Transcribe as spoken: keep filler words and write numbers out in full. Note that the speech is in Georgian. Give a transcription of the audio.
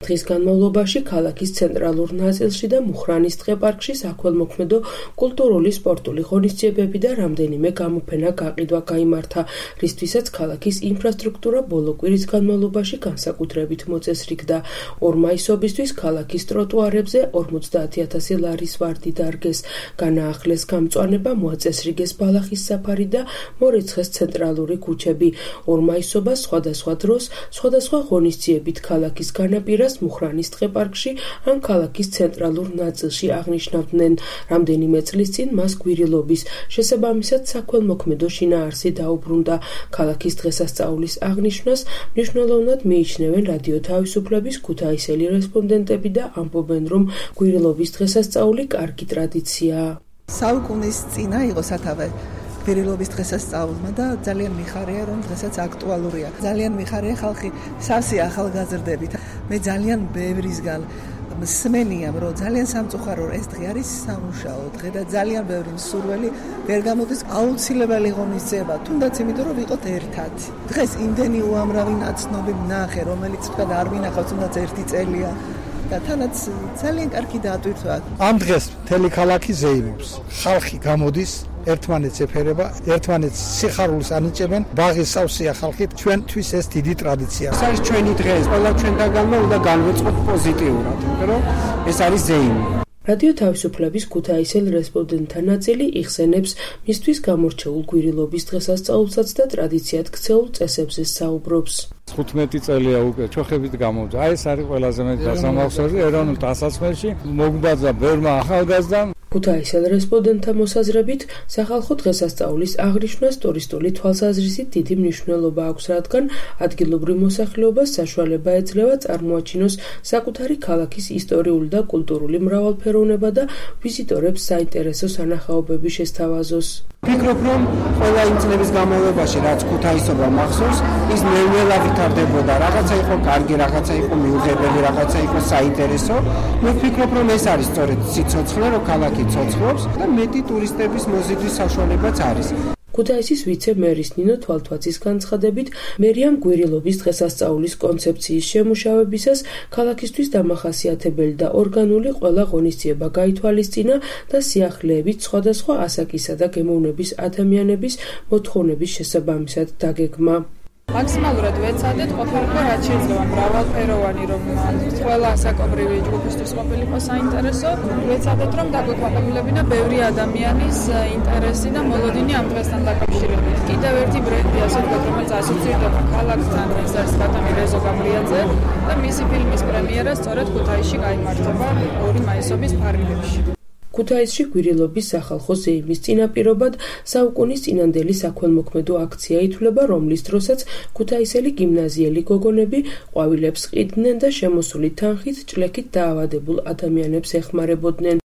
დღის განმავლობაში ქალაქის ცენტრალურ ნაწილში და მუხრანის ტყეპარკში საქველმოქმედო კულტურული სპორტული ღონისძიებები და რამდენიმე გამოფენა გაყიდვა გაიმართა, რისთვისაც ქალაქის ინფრასტრუქტურა ბოლო კვირის განმავლობაში განსაკუთრებით მოწესრიგდა. ორ მაისობისთვის ქალაქის ტროტუარებზე ორმოცდაათი ათასი ლარის ვარდი დარგეს, განაახლეს გამწვანება, მოაწესრიგეს ბალახის საფარი და მორიცხეს ცენტრალური ქუჩები. ორ მაისობას სხვადასხვა დროს, სხვადასხვა ღონისძიებით ქალაქის განაპირას მუხრანის ტყეპარკში ან ქალაქის ცენტრალურ ნაწილში აღნიშნავდნენ. რამდენიმე წლის წინ მას გვირილობის შესაბამისად საქველმოქმედო შინაარსი დაუბრუნდა. ქალაქის დღესასწაულის აღნიშვნას მნიშვნელოვნად მიიჩნევენ რადიო თავისუფლების ქუთაისელი რესპონდენტები და ამბობენ, რომ გვირილობის დღესასწაული კარგი ტრადიციაა. საუკუნის წინა იყო სათავე გვირილობის დღესასწაულმა და ძალიან მიხარია, რომ დღესაც აქტუალურია. ძალიან მიხარია ხალხი სავსე ახალგაზრდებით. მე ძალიან ბევრისგან მსმენია, რომ ძალიან სამწუხარო ეს დღე არის სამუშაო დღე და ძალიან ბევრი მსურველი ვერ გამოდის აუცილებელი ღონისძიება, თუნდაც იმიტომ რომ ვიყოთ ერთად. დღეს იმდენი უამრავი ნაცნობი ვნახე, რომელიც თქვა არ ვინახავ, თუნდაც ერთი წელია. და თანაც ძალიან კარგი დაატვირთვა. ამ დღეს მთელი ქალაქი ზეიმობს. ხალხი გამოდის, ერთმანეთს ეფერება, ერთმანეთს სიხარულს ანიჭებენ, ბაღის სავსეა ხალხი, ჩვენთვის ეს დიდი ტრადიციაა. ეს არის ჩვენი დღე, ყველა ჩვენთაგანმა უნდა განვეწყოთ პოზიტიურად, რომ ეს არის ზეიმი. რადიო თავისუფლების ქუთაისელ რესპონდენტთა ნაწილი იხსენებს მისთვის გამორჩეულ გვირილობის დღესასწაულსაც და ტრადიციად ქცეულ წესებზე საუბრობს. თხუთმეტი წელია უკვე ჩოხებით გამოვიდა. აი ეს არის ყველაზე მეტ დასამახსოვრდი ეროვნულ დასასმელში მოგვიბაძა ბევრმა ახალგაზრდამ. ქუთაისელ რესპონდენტთა მოსაზრებით, სახალხო დღესასწაულის აღნიშვნას ტურისტული თვალსაზრისით დიდი მნიშვნელობა აქვს, რადგან ადგილობრივ მოსახლეობას საშუალება ეძლევა წარმოაჩინოს საკუთარი ქალაქის ისტორიული და კულტურული მრავალფეროვნება და ვიზიტორებს საინტერესო სანახაობები შესთავაზოს. ვფიქრობ, რომ ყველა იმ წლების განმავლობაში, რაც ქუთაისობა მახსოვს, ის ნელ-ნელა ვითარდებოდა. რაღაცა იყო კარგი, რაღაცა იყო მიუღებელი, რაღაცა იყო საინტერესო. მე ვფიქრობ, რომ ეს არის სწორედ სიცოცხლე, რომ ქალაქი ცოცხლობს და მეტი ტურისტების მოზიდვის საშუალებაც არის. ქუთაისის ვიცე-მერის ნინო თვალთვაცის განცხადებით, მერიამ გვირილობის დღესასწაულის კონცეფციის შემუშავებისას ქალაქისთვის დამახასიათებელი და ორგანული ყველა ღონისძიება გაითვალისწინა და სიახლეებით სხვადასხვა ასაკისა და გემოვნების ადამიანების მოთხოვნების შესაბამისად დაგეგმა. მაქსიმალურად ვეცადეთ ყოფილიყო რაც შეიძლება მრავალფეროვანი, რომ ყველა ასაკობრივი ჯგუფისთვის ყოფილიყო საინტერესო. ვეცადეთ რომ დაგვექვეყნებინა ბევრი ადამიანის ინტერესი და მოლოდინი ამ დღესთან დაკავშირებით. კიდევ ერთი ბრენდი, ასე ვთქვათ, რომელიც ასოცირდება ქალაქთან, ეს არის ბატონი რეზო გაბრიაძე და მისი ფილმის პრემიერა სწორედ ქუთაისში გაიმართება ორი მაისობის ფარგლებში. ქუთაისში გვირილობის სახალხო ზეიმის წინაპირობად საუკუნის წინანდელი საქველმოქმედო აქცია ითვლება, რომლის დროსაც ქუთაისელი გიმნაზიელი გოგონები ყვავილებს ყიდნენ და შემოსული თანხით ჭლექით დაავადებულ ადამიანებს ეხმარებოდნენ.